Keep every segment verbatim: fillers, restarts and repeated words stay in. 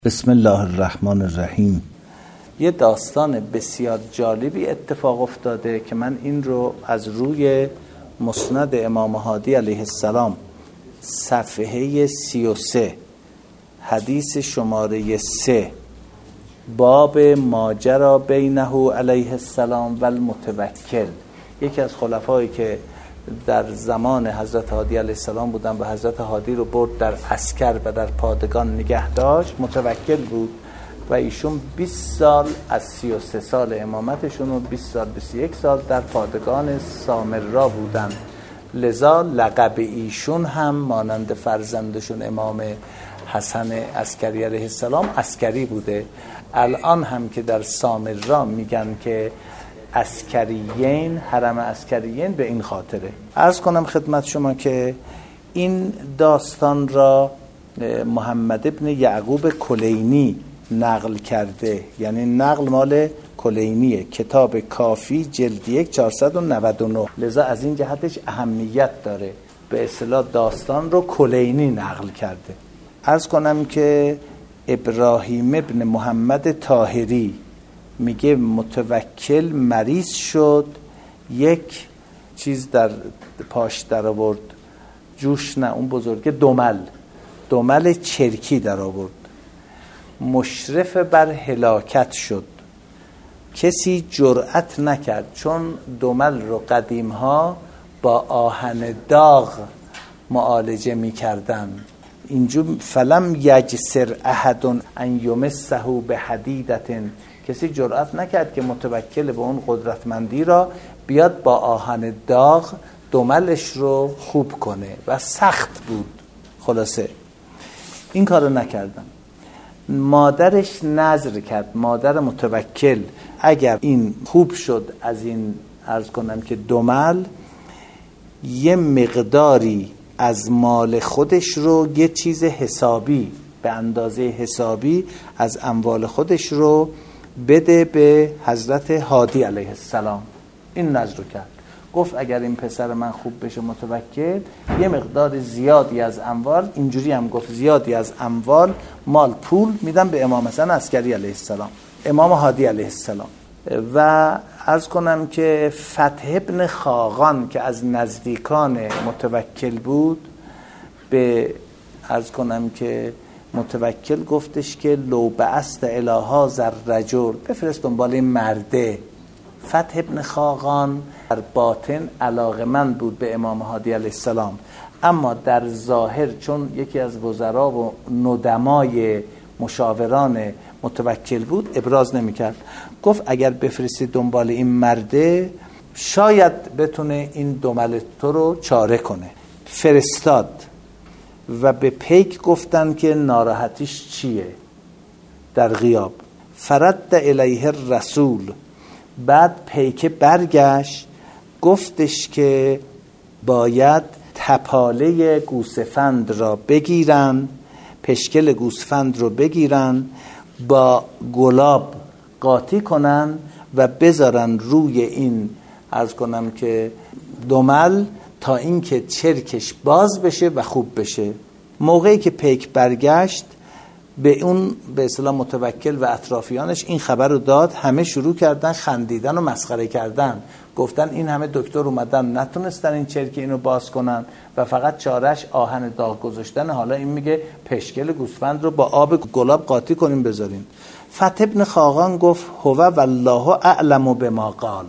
بسم الله الرحمن الرحیم. یه داستان بسیار جالبی اتفاق افتاده که من این رو از روی مسند امام هادی علیه السلام صفحه سی و سه حدیث شماره سه باب ماجرا بینه علیه السلام و المتوکل، یکی از خلفایی که در زمان حضرت هادی علیه السلام بودن و حضرت هادی رو برد در عسکر و در پادگان نگه داشت، متوکل بود و ایشون بیست سال از سی و سه سال امامتشون و بیست سال بیست و یک سال در پادگان سامرا بودن. لذا لقب ایشون هم مانند فرزندشون امام حسن عسکری علیه السلام عسکری بوده. الان هم که در سامرا میگن که عسکریین، حرم عسکریین، به این خاطره. عرض کنم خدمت شما که این داستان را محمد ابن یعقوب کلینی نقل کرده، یعنی نقل مال کلینیه، کتاب کافی جلد یک چهارصد و نود و نه. لذا از این جهتش اهمیت داره، به اصطلاح داستان رو کلینی نقل کرده. عرض کنم که ابراهیم ابن محمد طاهری میگه متوکل مریض شد، یک چیز در پاش در آورد، جوش نه اون بزرگه، دمل دمل چرکی در آورد، مشرف بر هلاکت شد، کسی جرأت نکرد، چون دمل رو قدیم ها با آهن داغ معالجه میکردن. اینجور فلم یجسر احد ان یمسه بحدیدة، کسی جرأت نکرد که متوکل به اون قدرتمندی را بیاد با آهن داغ دملش رو خوب کنه و سخت بود. خلاصه این کارو نکردن. مادرش نذر کرد، مادر متوکل اگر این خوب شد از این عرض کنم که دمل، یه مقداری از مال خودش رو، یه چیز حسابی به اندازه حسابی از اموال خودش رو بده به حضرت هادی علیه السلام. این نذر رو کرد، گفت اگر این پسر من خوب بشه متوکل، یه مقدار زیادی از اموال، اینجوری هم گفت زیادی از اموال، مال، پول میدم به امام حسن عسکری علیه السلام، امام هادی علیه السلام. و عرض کنم که فتح ابن خاقان که از نزدیکان متوکل بود، به عرض کنم که متوکل گفتش که لو بعثت الی هذا الرجل، بفرست دنبال این مرده. فتح ابن خاقان در باطن علاقه‌مند بود به امام هادی علیه السلام، اما در ظاهر چون یکی از وزرا و ندمای مشاوران متوکل بود ابراز نمی‌کرد. گفت اگر بفرستی دنبال این مرده شاید بتونه این دمل تو رو چاره کنه. فرستاد و به پیک گفتن که ناراحتیش چیه در غیاب. فرد الیه الرسول، بعد پیک برگشت گفتش که باید تپاله گوسفند را بگیرن، پشکل گوسفند رو بگیرن، با گلاب قاطی کنن و بذارن روی این عرض کنم که دمل تا اینکه چرکش باز بشه و خوب بشه. موقعی که پیک برگشت به اون به اصطلاح متوکل و اطرافیانش این خبر رو داد، همه شروع کردن خندیدن و مسخره کردن، گفتن این همه دکتر اومدن نتونستن این چرک اینو باز کنن و فقط چارش آهن داغ گذاشتن، حالا این میگه پشکل گوسفند رو با آب گلاب قاطی کنیم بذارین. فتح ابن خاقان گفت هو والله اعلم بما قال،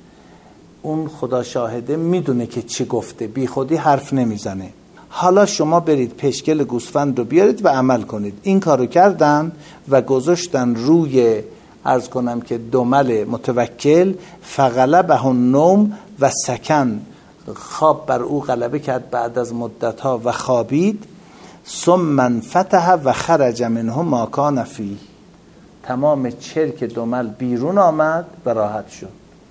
اون خدا شاهده میدونه که چی گفته، بی خودی حرف نمیزنه. حالا شما برید پشکل گوسفند رو بیارید و عمل کنید. این کارو کردن و گذاشتن روی عرض کنم که دمل متوکل، فغلبه النوم و سکن، خواب بر او غلبه کرد بعد از مدت ها و خوابید. ثم انفتح و خرج منه ما کان فیه، تمام چرک دمل بیرون آمد و راحت شد.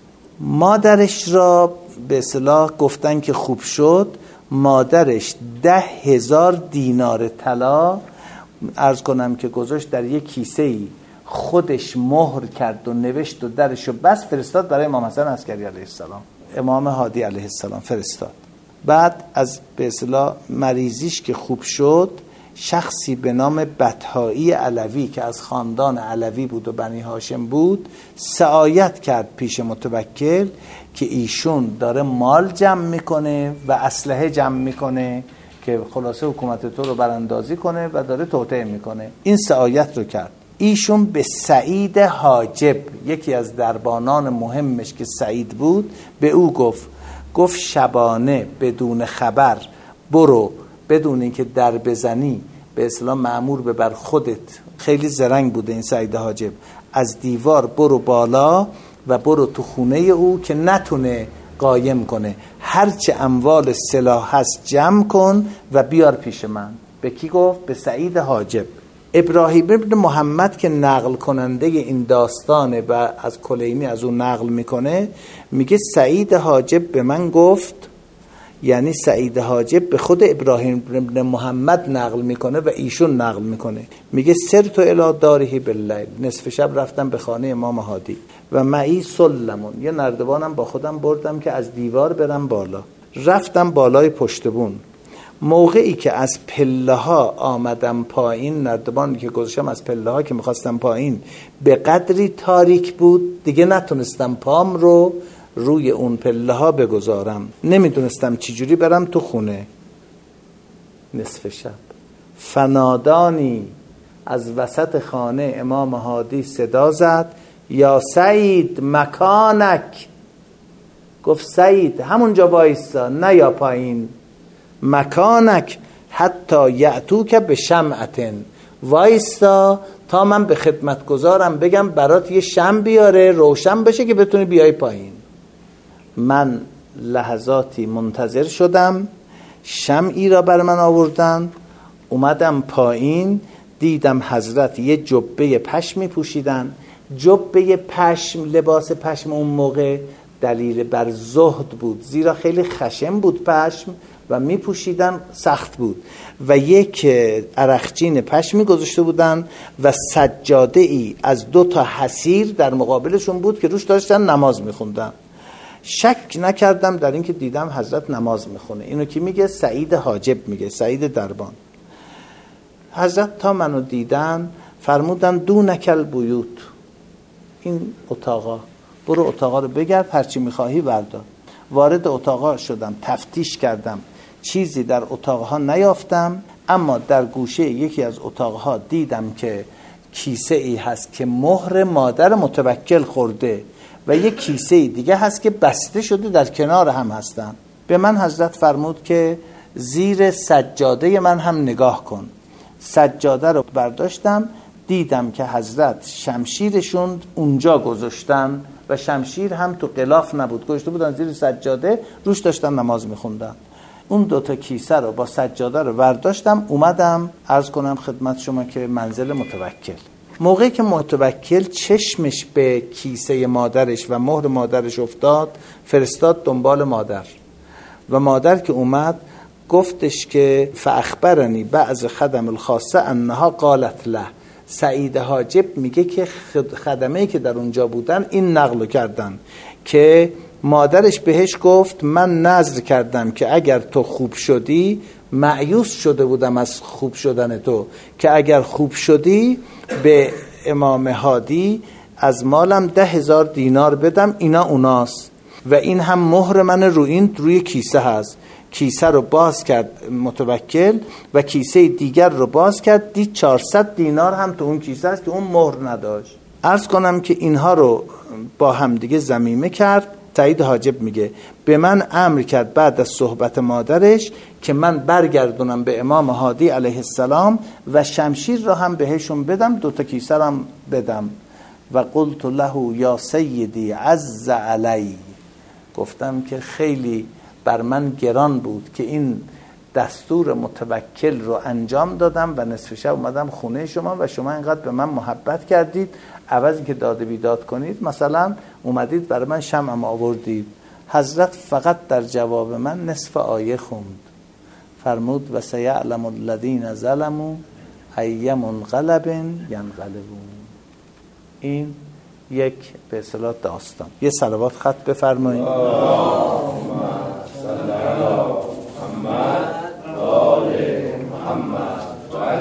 مادرش را به اصطلاح گفتن که خوب شد. مادرش ده هزار دینار طلا عرض کنم که گذاشت در یک کیسه ای، خودش مهر کرد و نوشت و درشو بس فرستاد برای امام حسن عسکری علیه السلام، امام هادی علیه السلام فرستاد. بعد از به اصطلاح مریضیش که خوب شد، شخصی به نام بطحایی علوی که از خاندان علوی بود و بنی هاشم بود سعایت کرد پیش متوکل که ایشون داره مال جمع میکنه و اسلحه جمع میکنه که خلاصه حکومت تو رو براندازی کنه و داره توطئه میکنه. این سعایت رو کرد. ایشون به سعید حاجب، یکی از دربانان مهمش که سعید بود، به او گفت گفت شبانه بدون خبر برو، بدون اینکه در بزنی، به اصطلاح مأمور به بر خودت، خیلی زرنگ بوده این سعید حاجب، از دیوار برو بالا و برو تو خونه او که نتونه قایم کنه، هرچه اموال سلاح هست جمع کن و بیار پیش من. به کی گفت؟ به سعید حاجب. ابراهیم ابن محمد که نقل کننده این داستانه و از کلینی از اون نقل میکنه، میگه سعید حاجب به من گفت، یعنی سعید حاجب به خود ابراهیم ابن محمد نقل میکنه و ایشون نقل میکنه، میگه سرت الی داره باللیل، نصف شب رفتم به خانه امام هادی و معی سلمون، یه نردبانم با خودم بردم که از دیوار برم بالا. رفتم بالای پشتبون، موقعی که از پله ها آمدم پایین، نردبانی که گذاشتم از پله ها که میخواستم پایین به قدری تاریک بود دیگه نتونستم پام رو روی اون پله ها بگذارم، نمیدونستم چجوری برم تو خونه. نصف شب فنادانی، از وسط خانه امام هادی صدا زد یا سعید مکانک، گفت سعید همونجا وایسا، نه یا پایین، مکانک حتی یعتوک به شمعتن، وایسا تا من به خدمت گذارم بگم برات یه شمع بیاره روشن بشه که بتونی بیای پایین. من لحظاتی منتظر شدم، شمعی را بر من آوردن، اومدم پایین، دیدم حضرت یه جبه پشمی پوشیدن. جبه پشم، لباس پشم اون موقع دلیل بر زهد بود، زیرا خیلی خشن بود پشم و می پوشیدن، سخت بود، و یک عرقچین پشمی گذاشته بودن و سجاده ای از دو تا حصیر در مقابلشون بود که روش داشتن نماز می خوندن. شک نکردم در این که دیدم حضرت نماز میخونه. اینو کی میگه؟ سعید حاجب میگه، سعید دربان. حضرت تا منو دیدن فرمودن دونکل بیوت، این اتاقا، برو اتاقا رو بگرد، هرچی میخواهی بردار. وارد اتاقا شدم، تفتیش کردم، چیزی در اتاقها نیافتم، اما در گوشه یکی از اتاقها دیدم که کیسه ای هست که مهر مادر متوکل خورده و یک کیسه دیگه هست که بسته شده در کنار هم هستن. به من حضرت فرمود که زیر سجاده من هم نگاه کن. سجاده رو برداشتم، دیدم که حضرت شمشیرشون اونجا گذاشتن و شمشیر هم تو غلاف نبود، گذاشته بودن زیر سجاده، روش داشتن نماز میخوندن. اون دوتا کیسه رو با سجاده رو برداشتم، اومدم عرض کنم خدمت شما که منزل متوکل. موقعی که متوکل چشمش به کیسه مادرش و مهر مادرش افتاد، فرستاد دنبال مادر و مادر که اومد گفتش که فاخبرنی بعض خدم الخاصه انها قالت له. سعید حاجب میگه که خدمه‌ای که در اونجا بودن این نقل کردن که مادرش بهش گفت من نذر کردم که اگر تو خوب شدی، مایوس شده بودم از خوب شدن تو، که اگر خوب شدی به امام هادی از مالم ده هزار دینار بدم، اینا اوناست و این هم مهر من رو این روی کیسه هست. کیسه رو باز کرد متوکل و کیسه دیگر رو باز کرد، دید چهارصد دینار هم تو اون کیسه هست که اون مهر نداشت. عرض کنم که اینها رو با هم دیگه ضمیمه کرد. سعید حاجب میگه به من امر کرد بعد از صحبت مادرش که من برگردونم به امام هادی علیه السلام و شمشیر را هم بهشون بدم، دوتا کیسه را هم بدم. و قلت له یا سیدی عز علی، گفتم که خیلی بر من گران بود که این دستور متوکل رو انجام دادم و نصف شب اومدم خونه شما و شما اینقدر به من محبت کردید، عوضی که داده بیداد کنید مثلا اومدید برای من شمعم آوردید. حضرت فقط در جواب من نصف آیه خوند، فرمود و سیعلم الذین ظلموا ای منقلب ینقلبون. این یک به اصطلاح داستان. یه صلوات خط بفرمایید. اللهم صل علی محمد و آل محمد.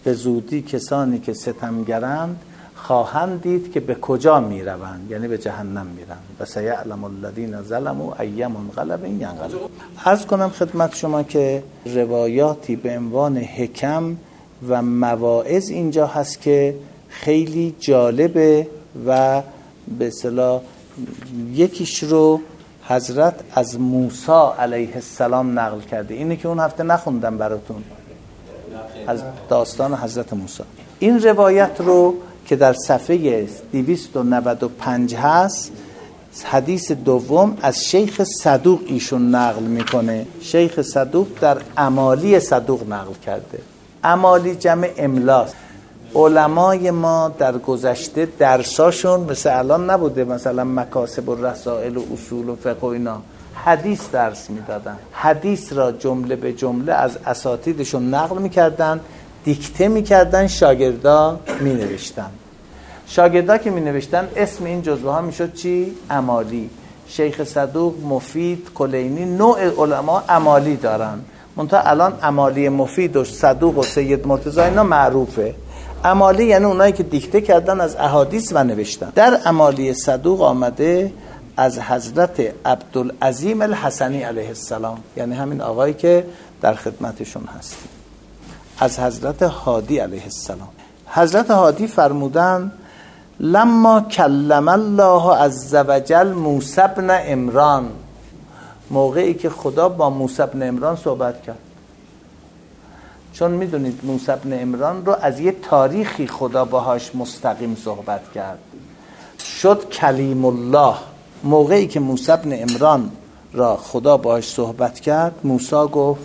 به زودی کسانی که ستمگرند خواهند دید که به کجا می روند، یعنی به جهنم می روند. و سیعلم الذین ظلموا ای منقلب ینقلب. عرض کنم خدمت شما که روایاتی به عنوان حکم و مواعظ اینجا هست که خیلی جالبه و به اصطلاح یکیش رو حضرت از موسی علیه السلام نقل کرده. اینه که اون هفته نخوندم براتون از داستان حضرت موسی. این روایت رو که در صفحه دویست و نود و پنج هست، حدیث دوم از شیخ صدوق ایشون نقل میکنه. شیخ صدوق در امالی صدوق نقل کرده. امالی جمع املاست. علمای ما در گذشته درساشون مثل الان نبوده، مثلا مکاسب و رسائل و اصول و فقه و اینا، حدیث درس میدادن. حدیث را جمله به جمله از اساتیدشون نقل میکردن، دیکته میکردن، شاگردا مینوشتن. شاگردا که مینوشتن اسم این جزوه ها میشد چی؟ امالی. شیخ صدوق، مفید، کلینی، نوع علما امالی دارن. منتها الان امالی مفید و صدوق و سید مرتضی اینا معروفه. امالی یعنی اونایی که دیکته کردن از احادیث و نوشتن. در امالی صدوق آمده از حضرت عبدالعظیم الحسنی علیه السلام، یعنی همین آقایی که در خدمتشون هستیم، از حضرت هادی علیه السلام. حضرت هادی فرمودن لما کلم الله عز وجل موسی بن عمران، موقعی که خدا با موسی بن عمران صحبت کرد. چون میدونید موسی بن عمران رو از یه تاریخی خدا باهاش مستقیم صحبت کرد، شد کلیم الله. موقعی که موسی بن عمران را خدا باهاش صحبت کرد، موسی گفت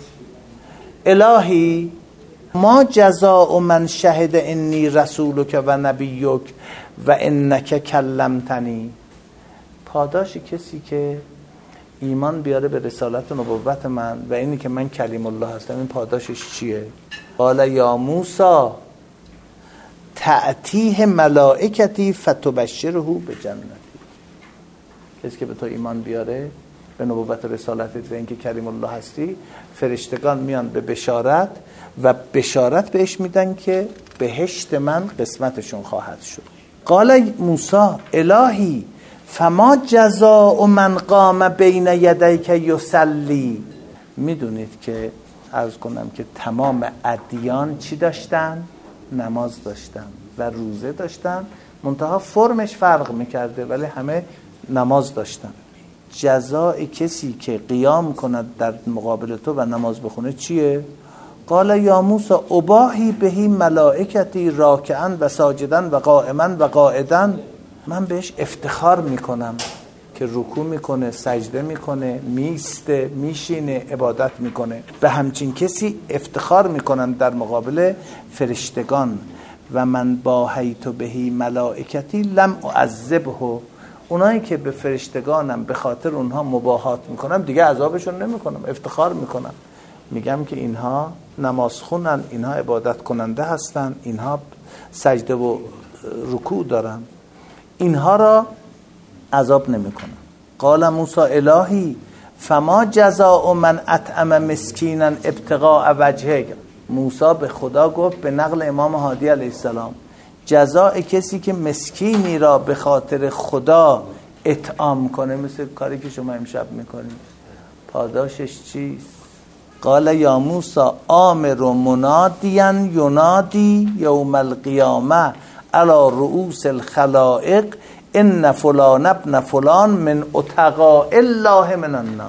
الهی ما جزاء من شهد انی رسولک و نبیک و انک کلمتنی. پاداش کسی که ایمان بیاره به رسالت و نبوت من و اینی که من کلیم الله هستم، این پاداشش چیه؟ قال یا موسی تأتیه ملائکتی فتبشره به جنتی. کسی که به تو ایمان بیاره به نبوت و رسالتت و اینکه کلیم الله هستی، فرشتگان میان به بشارت و بشارت بهش میدن که بهشت من قسمتشون خواهد شد. قال موسی الهی فما جزاء من قام بین یدیک یصلی. میدونید که عرض کنم که تمام ادیان چی داشتن؟ نماز داشتن و روزه داشتن، منتها فرمش فرق میکرده ولی همه نماز داشتن. جزای کسی که قیام کند در مقابل تو و نماز بخونه چیه؟ قال یا موسی اباهی بهی ملائکتی راکعا و ساجدا و قائما و قاعدا. من بهش افتخار میکنم که رکوع میکنه، سجده میکنه، میسته، میشینه، عبادت میکنه. به همچین کسی افتخار میکنن در مقابل فرشتگان. و من باهیت بهی ملائکتی لم اعذبه. اونایی که به فرشتگانم به خاطر اونها مباهات میکنم دیگه عذابشون نمیکنم، افتخار میکنم. میگم که اینها نماز خونن، اینها عبادت کننده هستن، اینها سجده و رکوع دارن، اینها را عذاب نمیکنن. قال موسی الهی فما جزاء من اطعم مسکینا ابتغاء وجهک. موسی به خدا گفت به نقل امام هادی علیه السلام، جزاء کسی که مسکینی را به خاطر خدا اطعام کنه، مثل کاری که شما امشب میکنید، پاداشش چیست؟ قال یا موسی آمر منادیا ینادی یوم القیامه علی رؤوس الخلائق ان فلان ابن فلان من اتقاء الله من النار.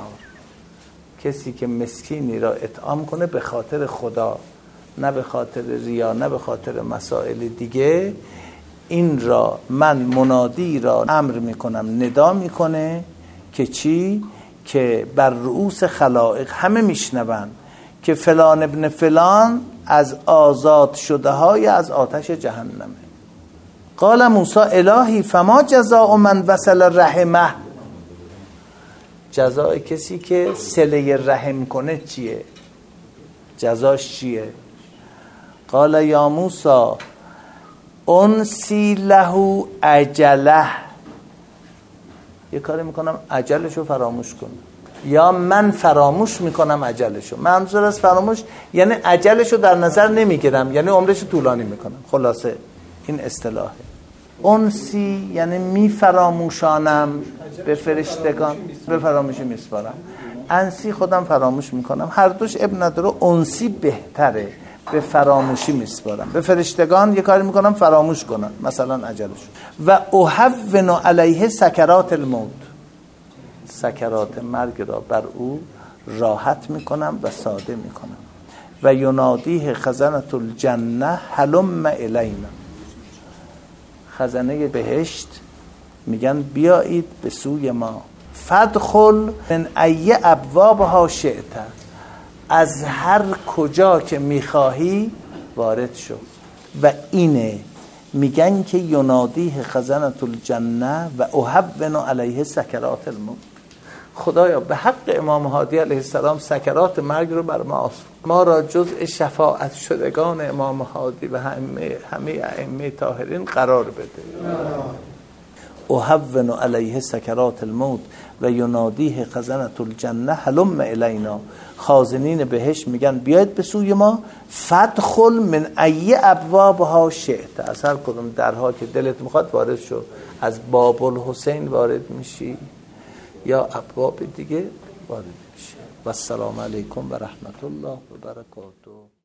کسی که مسکینی را اطعام کنه به خاطر خدا، نه به خاطر ریا، نه به خاطر مسائل دیگه، این را من منادی را امر میکنم، ندا میکنه که چی؟ که بر رؤوس خلائق همه میشنون که فلان ابن فلان از آزاد شده های از آتش جهنمه. قال موسی الهی فما جزاء من وصل رحمه. جزای کسی که صله رحم کنه چیه؟ جزاش چیه؟ قال یا موسی انسی له اجله. یه کاری میکنم اجلشو فراموش کنه. یا من فراموش میکنم اجلشو. منظور از فراموش یعنی اجلشو در نظر نمیگیرم، یعنی عمرشو طولانی میکنم. خلاصه این اصطلاحه. انسی یعنی میفراموشانم به فرشتگان، به فراموشی میسپارم. انسی خودم فراموش میکنم. هر دوش ابن نداره. انسی بهتره، به فراموشی میسپارم. به فرشتگان یه کاری میکنم فراموش کنم، مثلا اجلش. و اهون علیه سکرات الموت، سکرات مرگ را بر او راحت میکنم و ساده میکنم. و ینادیه خزنة الجنه هلم الینا، خزنه بهشت میگن بیایید به سوی ما. فدخل من ای ابوابها شئت، از هر کجا که میخواهی وارد شو. و اینه میگن که ینادیه خزنة الجنه و اهون علیه سکرات الموت. خدایا به حق امام هادی علیه السلام سکرات مرگ رو بر ما آسون، ما را جزء شفاعت شدگان امام هادی و همه همه ائمه طاهرین قرار بده. اهون علیه سکرات الموت و ینادیه خزنة الجنه هلم الینا، خازنین بهشت میگن بیاید به سوی ما. فدخل من ای ابوابها شئت، از هر کدوم درها که دلت میخواد وارد شو. از باب الحسین وارد میشی یا ابواب دیگه وارد میشه. و السلام علیکم و رحمت الله و برکاته.